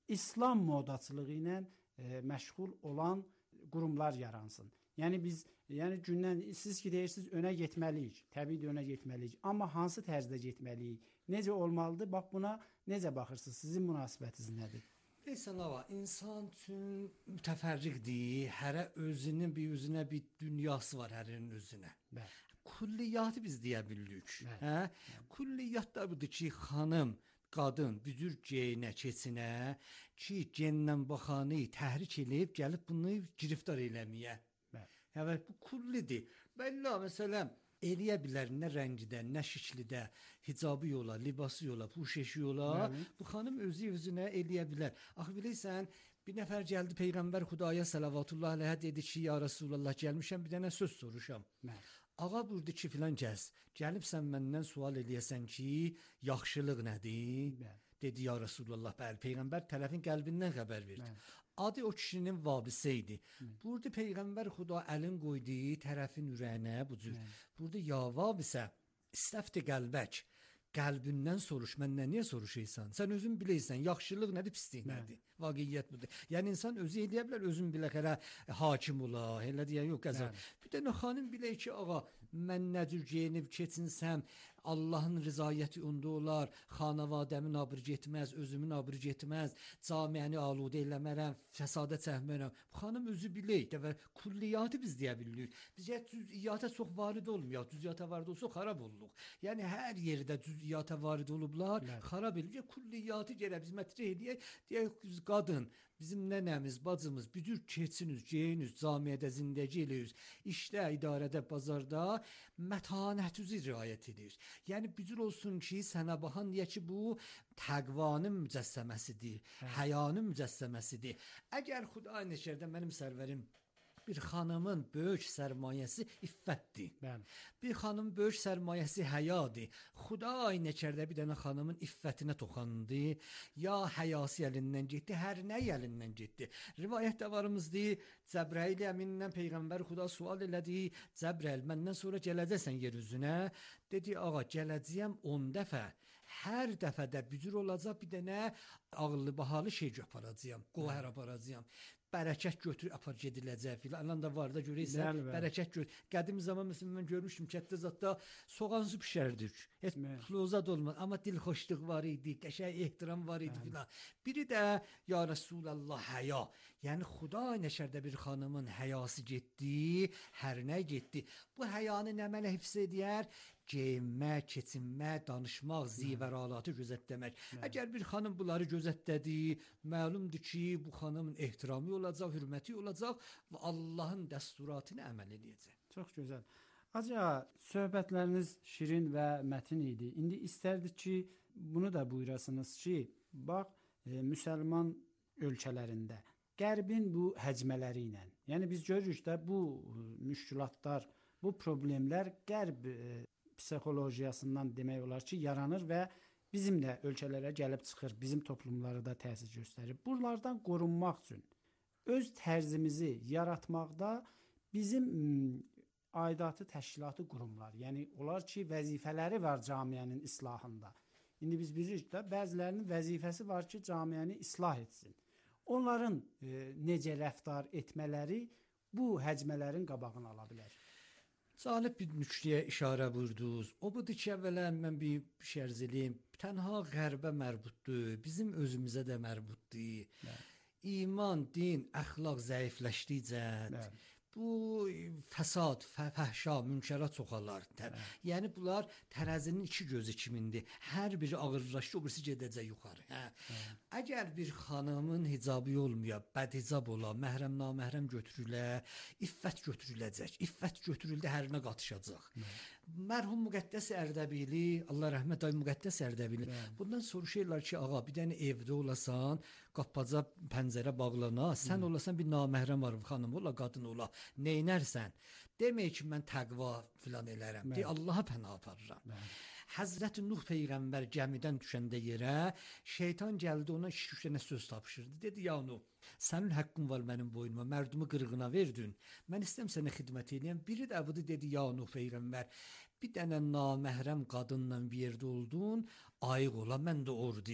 İslam modaçılığı ilə e, məşğul olan qurumlar yaransın. Yəni biz, yəni gündən siz ki deyirsiniz önə getməliyik. Təbii önə getməliyik. Amma hansı tərzdə getməliyik? Necə olmalıdır? Bax buna necə baxırsınız? Sizin münasibətiniz nədir? Deyirsən hava, insan üçün mütəfərriqdir. Hərə özünün bir özünə bir dünyası var hərinin özünə. Bəli. Kulliyatı biz deyə bildik. Hə? Kulliyat da budur ki, xanım, qadın büzür geyinə, keçinə ki, gendən baxanı təhrik eləyib gəlib bunu giriftar eləməyə. Evet, bu kullidir. Bəlli məsələn eləyə bilər nə rəngidə, nə şəkildə, hicabı yola, libası yola, puşeşi yola. Bəli. Bu xanım özü özünə eləyə bilər. Axı bilirsən, bir nəfər gəldi Peyğəmbər Xudaya salavatullah əleyhə dedi ki, ya Rasulullah gəlmişəm, bir dənə söz soruşam. Bəli. Ağa burada ki filan kəs, gəlibsən məndən sual eləyəsən ki, yaxşılıq nədir? Bəli. Dedi ya Rasulullah, bəli. Peyğəmbər tərəfin qəlbindən xəbər verdi. Bəli. Adı o kişinin vabisi idi. Bəli. Burada Peyğəmbər Xuda əlin qoyduğu tərəfin ürəyinə bu cür. Bəli. Burada ya vabisə, istəfti qəlbək. Qəlbindən soruş, məndən niyə soruşaysan? Sən özün bilirsən, yaxşılıq nədir, pislik nədir? Vaqiiyyət budur. Yəni insan özü eləyə bilər, özün biləxərə hakim ola, elə deyən yox, qəzər. Bir də xanım bilə ki, ağa, mən nədir geyinib keçinsəm, Allahın rızayəti onda olar, xanavadəmin abır getməz, özümün abır getməz, camiəni aludə eləmərəm, fəsada çəkmərəm. Bu xanım özü bilək və kulliyatı biz deyə bilirik. Biz cüz'iyyata çox varid olmuyor, cüz'iyyata varid olsa xarab olduq. Yəni hər yerdə cüz'iyyata varid olublar, evet. Xarab edilir. Kulliyatı gələ biz mətrə eləyək, deyək qadın, bizim nənəmiz, bacımız, büdür keçiniz, geyiniz, camiyyədə zindəgi eləyiz, işdə, idarədə, bazarda mətanətüzü riayət edirik. Yəni büdür olsun ki, sənə baxan deyə ki, bu təqvanın mücəssəməsidir, həyanın mücəssəməsidir. Əgər Xuda nəşərdə mənim sərvərim bir xanımın böyük sərmayəsi iffətdir. Bəli. Bir xanımın böyük sərmayəsi həyadır. Xuda nəşərdə bir dənə xanımın iffətinə toxandı, ya həyası əlindən getdi, hər nə əlindən getdi. Rivayətdə varımızdır, Cəbrəil əmindən Peyğəmbər Xuda sual elədi, Cəbrəil, məndən sonra gələcəksən yer üzünə. Dedi, ağa, gələcəyəm on dəfə. Hər dəfədə bücür olacaq bir dənə ağıllı bahalı şey aparacağam, qovər aparacağam. Bərəkət götür apar gediləcək filan. Alan da var da görürsən, bərəkət götür. Qədim zaman məsələn mən görmüşdüm kətdə zətdə soğan su bişərdik. Heç flozad olmaz, amma dilxoşluq var idi, qəşəng ehtiram var idi filan. Biri də ya Rasulullah həya. Yəni Xuda nəşərdə bir xanımın həyası getdi, hər nə getdi. Bu həyanı nə mənə hifz edər? Geyinmə, keçinmə, danışmaq, zivəralatı gözətləmək. Əgər bir xanım bunları gözətlədi, məlumdur ki, bu xanımın ehtiramı olacaq, hürməti olacaq və Allahın dəsturatını əməl edəcək. Çox gözəl. Acaba söhbətləriniz şirin və mətin idi. İndi istərdik ki, bunu da buyurasınız ki, bax, e, müsəlman ölkələrində Qərbin bu həcmələri ilə, yəni biz görürük də bu müşkülatlar, bu problemlər Qərb e, psixologiyasından demək olar ki, yaranır və bizim də ölkələrə gəlib çıxır, bizim toplumlara da təsir göstərir. Bunlardan qorunmaq üçün öz tərzimizi yaratmaqda bizim aidatı təşkilatı qurumlar, yəni olar ki, vəzifələri var camiənin islahında. İndi biz bilirik də, bəzilərinin vəzifəsi var ki, camiəni islah etsin. Onların e, necə rəftar etmələri bu həcmələrin qabağını ala bilər. Salib bir nüktəyə işarə vurdunuz. O budur ki, əvvələn mən bir şey arz edeyim. Tənha qərbə mərbutdur, bizim özümüzə də mərbutdur. Bəli. İman, din, əxlaq zəifləşdikcə bu fəsad, fəhşa, münkərat çoxalar. Yəni bunlar tərəzinin iki gözü kimindir. Hər biri ağırlaşdı, o birisi gedəcək yuxarı. Hə. Əgər bir xanımın hicabı olmaya, bədhicab ola, məhrəm naməhrəm götürülə, iffət götürüləcək. İffət götürüldü, hərinə qatışacaq. Hı. Mərhum Müqəddəs Ərdəbili, Allah rəhmət ay Müqəddəs Ərdəbili. Bundan soruşurlar ki, ağa, bir dənə evdə olasan, qapaca pəncərə bağlana, sən Hı. olasan bir naməhrəm var, xanım ola, qadın ola. Neynərsən? Demək ki, mən təqva filan elərəm. Deyək, Allaha pənah aparıram. Bəli. Həzrət Nuh Peyğəmbər gəmidən düşəndə yerə, şeytan gəldi ona iki dənə söz tapşırdı. Dedi, ya Nuh, sənin haqqın var mənim boynuma, mərdumu qırğına verdin. Mən istəyəm sənə xidmət edəyəm. Biri də budur, dedi, ya Nuh Peyğəmbər, bir dənə naməhrəm qadınla bir yerdə oldun, ayıq ola, mən də orduyam.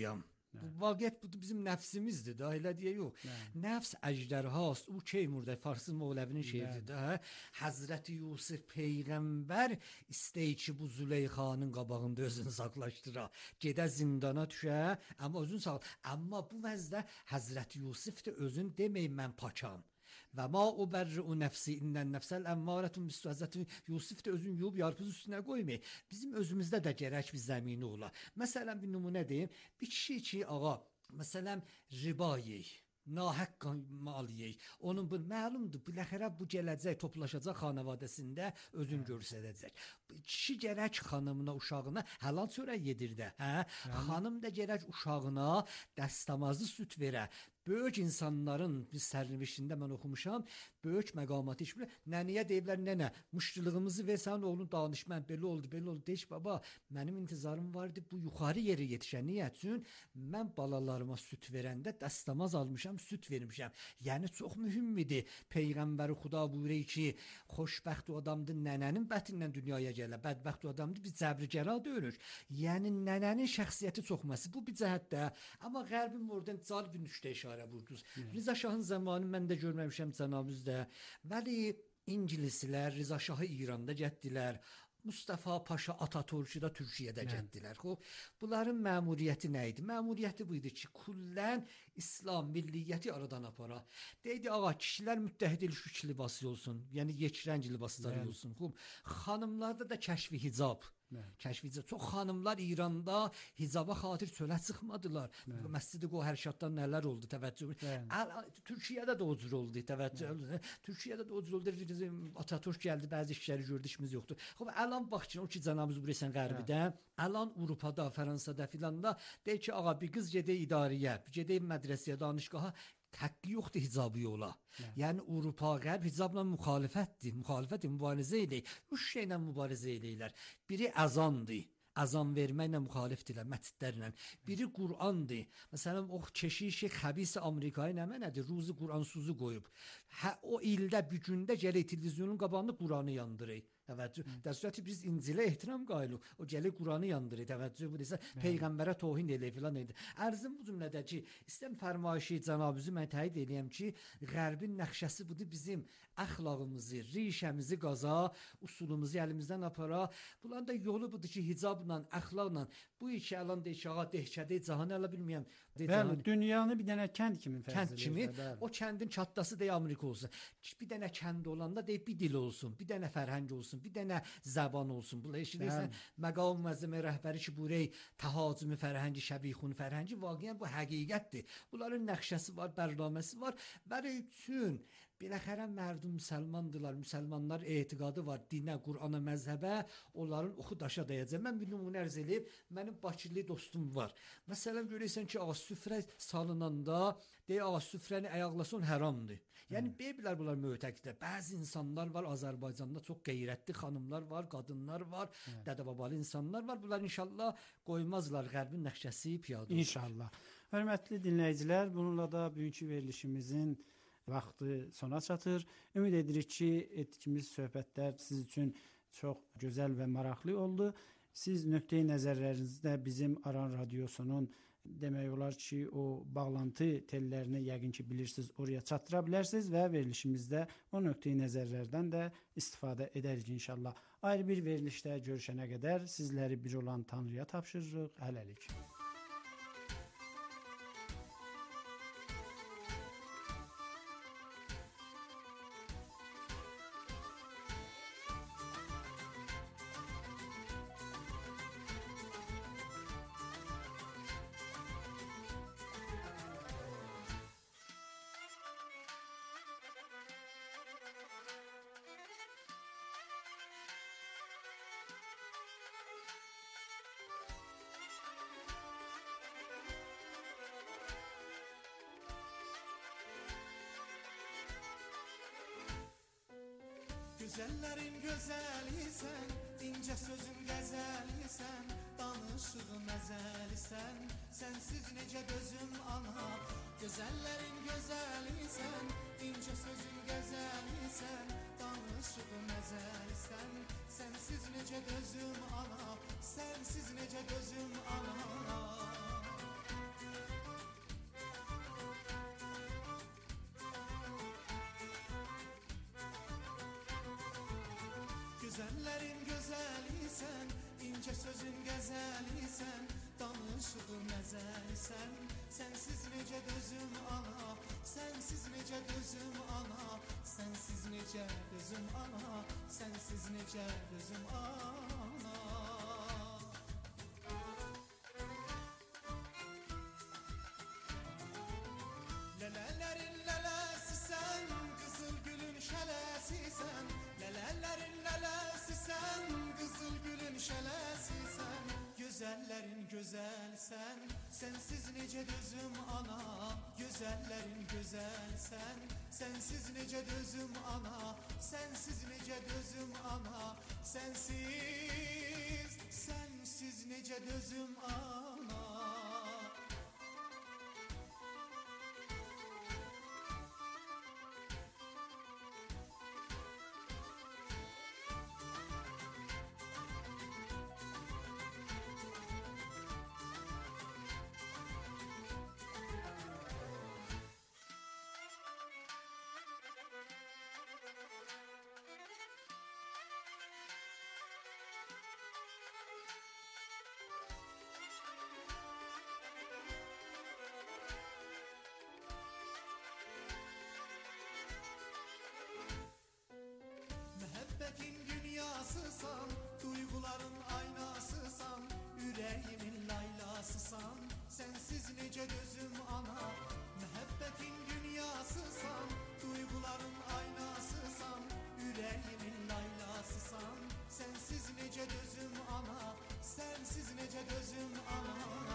Bu vaqiət bu bizim nəfsimizdir də, elə deyə yox. Nəfs əjdərhast. O Teymurda Farsız Mövləvinin şeiridir də. Həzrəti Yusuf peyğəmbər istəyi ki bu Züleyxanın qabağında özünü saxlaşdıra. Gedə zindana düşə, amma özünü saxla. Amma bu vəzdə Həzrəti Yusuf da özün deməyin mən pakam. Və ma uberri'u nəfsi innən nəfsəl əmmarətun bisu. Həzrəti Yusuf da özün yuyub yarpız üstünə qoymayın. Bizim özümüzdə də gərək bir zəmini ola. Məsələn bir nümunə deyim. Bir kişi ki ağa, məsələn riba yeyir. Nahəq mal yeyir. Onun bu məlumdur, biləxərə bu gələcək, toplaşacaq xanavadəsində özün göstərəcək. Kişi gərək xanımına, uşağına halal çörək yedir də, hə? Xanım da gərək uşağına dəstəmazlı süd verə. Böyük insanların biz sərnişində mən oxumuşam, böyük məqamatı iş bilir. Nəniyə deyiblər, nənə, muştuluğumuzu versən oğlun danışmən, belə oldu, belə oldu. Deyir, baba, mənim intizarım vardı, bu yuxarı yeri yetişən. Niyə? Çünki mən balalarıma süt verəndə dəstəmaz almışam, süt vermişəm. Yəni çox mühümmidir. Peyğəmbəri Xuda buyuruyor ki, xoşbəxt o adamdır, nənənin bətindən dünyaya gələ. Bədbəxt o adamdır, biz cəbrigəra döyürük. Yəni nənənin şəxsiyyəti çox məsi. Bu bir cəhətdə. Amma Qərbin oradan cal bir nüştə işarə vurdunuz. Rıza Şahın zamanı mən də görməmişəm cənabınızda. Vəli İngilislər Rıza Şahı İranda getdilər. Mustafa Paşa Atatürk'ü də Türkiyədə getdilər. Xoş, bunların məmuriyyəti nə idi? Məmuriyyəti bu idi ki, kullən İslam milliyyəti aradan apara. Deydi, ağa, kişilər müttəhid ilişik libası olsun. Yəni yekrəng libasları olsun. Xoş, xanımlarda da kəşfi hicab. Kəşficə çox xanımlar İranda hicaba xatir çölə çıxmadılar. Məscid-i Qohərşaddan nələr oldu, təvəccüh. Türkiyədə də o cür oldu, təvəccüh. Türkiyədə də o cür oldu. Atatürk gəldi, bəzi işləri gördü, işimiz yoxdur. Xoş, əlan bax ki, o ki cənabımız buraysan Qərbidə, əlan Avropada, Fransada filanda deyir ki, ağa, bir qız gedək idarəyə, bir gedək mədrəsəyə, danışqaha. Haqqı yoxdur hicabı yola. Yəni Avropa, Qərb hicabla müxalifətdir, müxalifətdir, mübarizə eləyir. Üç şeylə mübarizə eləyirlər. Biri əzandır. Əzan verməklə müxalifdirlər, məscidlərlə. Biri Qur'andır. Məsələn, o keşişi xəbis Amerikayı nə mənədir? Ruzi Qur'ansuzu qoyub. Hə, o ildə bir gündə gələk televizyonun qabağında Qur'anı yandırır. Təvəccüh. Dəstəti biz İncilə ehtiram qayılıq. O gəlir Qur'anı yandırır. Təvəccüh bu desə peyğəmbərə tohin elə filan edir. Ərzim bu cümlədə ki, istəm fərmayişi cənabınızı mən təyid eləyəm ki, Qərbin nəxşəsi budur bizim əxlaqımızı, rişəmizi qaza, usulumuzu əlimizdən apara. Bunların da yolu budur ki, hicabla, əxlaqla bu iki əlan deyək ki, ağa dehşədə cahanı ala bilməyəm. Bəli, dünyanı bir dənə kənd kimi fərz edir. Kənd kimi, o kəndin çatlası deyə Amerika olsun. Bir dənə kənd olanda deyə bir dil olsun, bir dənə fərhəng olsun, bir dənə zəban olsun. Bunlar eşidirsən, məqam müəzzəmə rəhbəri ki, burayı təhacümü fərhəngi, şəbixun fərhəngi, vaqiən bu həqiqətdir. Bunların nəxşəsi var, bərnaməsi var. Bəli üçün biləxərə mərdum müsəlmandırlar, müsəlmanlar etiqadı var dinə, Qur'ana, məzhəbə, onların oxu daşa dəyəcək. Mən bir nümunə ərz eləyib, mənim Bakılı dostum var. Məsələn, görürsən ki, ağa süfrə salınanda, deyə ağa süfrəni ayaqlasın haramdır. Yəni, beybələr bunlar mötəqdir. Bəzi insanlar var, Azərbaycanda çox qeyrətli xanımlar var, qadınlar var, dədə-babalı insanlar var. Bunlar inşallah qoymazlar Qərbin nəxşəsi piyada. İnşallah. Hörmətli dinləyicilər, bununla da bugünkü verilişimizin vaxtı sona çatır. Ümid edirik ki, etdiyimiz söhbətlər siz üçün çox gözəl və maraqlı oldu. Siz nöqteyi nəzərlərinizdə bizim Aran Radiosunun demək olar ki, o bağlantı tellərini yəqin ki bilirsiniz, oraya çatdıra bilərsiniz və verilişimizdə o nöqteyi nəzərlərdən də istifadə edərik inşallah. Ayrı bir verilişdə görüşənə qədər sizləri bir olan Tanrıya tapşırırıq. Hələlik. Güzellerin gözelisən, incə sözün qəzəlisən, danışığın əzəlisən, sənsiz necə dözüm ana. Güzellerin gözelisən, incə sözün qəzəlisən, danışığın əzəlisən, sənsiz necə dözüm ana, sənsiz necə dözüm ana. Gözəllərin gözəlisən, incə sözün qəzəlisən, danışığın məzəlisən. Sənsiz necə dözüm ana, sənsiz necə dözüm ana, sənsiz necə dözüm ana, sənsiz necə dözüm ana. Lələlərin lələsisən, qızıl gülün şələsisən. Lələlərin lələsisən, qızıl gülün şələsisən. Gözəllərin gözəlsən, sənsiz necə dözüm ana. Gözəllərin gözəlsən, sənsiz necə dözüm ana. Sənsiz necə dözüm ana. Sənsiz, sənsiz necə dözüm ana. Məhəbbətin dünyasısan, duyğuların aynasısan, ürəyimin laylasısan, sənsiz necə dözüm ana. Məhəbbətin dünyasısan, duyğuların aynasısan, ürəyimin laylasısan, sənsiz necə dözüm ana, sənsiz necə dözüm ana.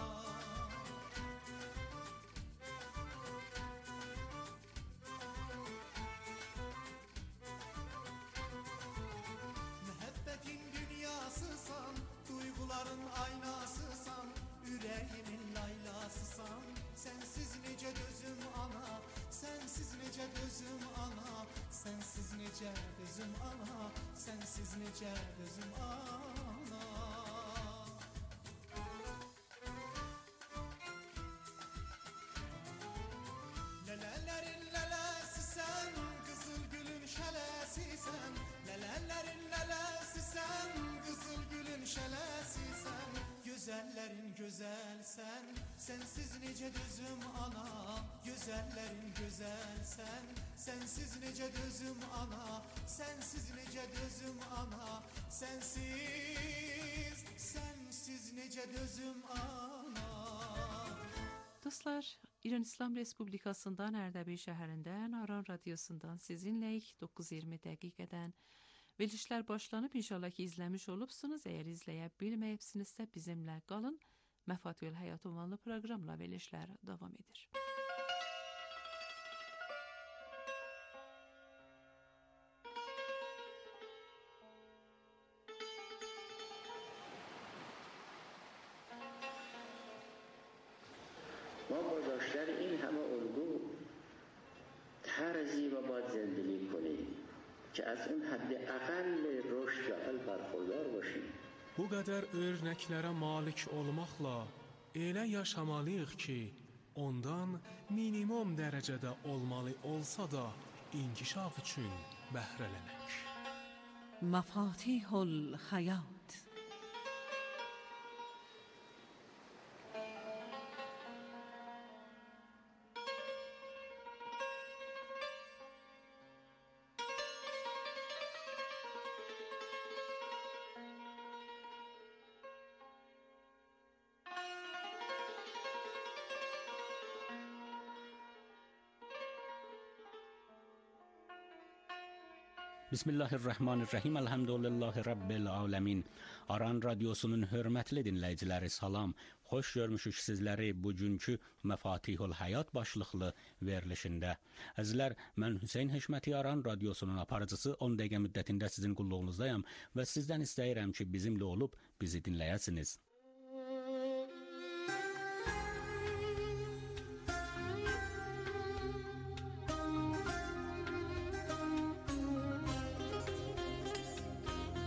Duyguların aynasısan, ürəyimin laylasısan, sənsiz necə dözüm ana, sənsiz necə dözüm ana, sənsiz necə dözüm ana, sənsiz necə dözüm ana. Lələlərin lələsisən, qızıl gülün şələsisən. Lələlərin lələsisən, qızıl gülün şələsisən. Gözəllərin gözəlsən, sənsiz necə dözüm ana. Gözəllərin gözəlsən, sənsiz necə dözüm ana. Sənsiz necə dözüm ana. Sənsiz, sənsiz necə dözüm ana. Dostlar, İran İslam Respublikasından Ərdəbil şəhərindən Aran Radiosundan sizinləyik doqquz iyirmi dəqiqədən. Verilişlər başlanıb, inşallah ki izləmiş olubsunuz. Əgər izləyə bilməyibsinizsə bizimlə qalın. Məfatihül Həyat ünvanlı proqramla verilişlər davam edir. ما با داشتن این همه الگو طرزی و باید زندگی کنیم که از اون حد اقل رشد و حل برخوردار باشیم. Bu qədər örnəklərə malik olmaqla elə yaşamalıyıq ki, ondan minimum dərəcədə olmalı olsa da inkişaf üçün bəhrələnək. Məfatihul Həyat. Bismillahirrahmanirrahim. Elhamdülillahi Rabbil alemin. Aran Radiosunun hörmətli dinləyiciləri salam. Xoş görmüşük sizləri bugünkü Məfatihul Həyat başlıqlı verilişində. Əzizlər, mən Hüseyn Heşməti Aran Radiosunun aparıcısı on dəqiqə müddətində sizin qulluğunuzdayam və sizdən istəyirəm ki, bizimlə olub bizi dinləyəsiniz.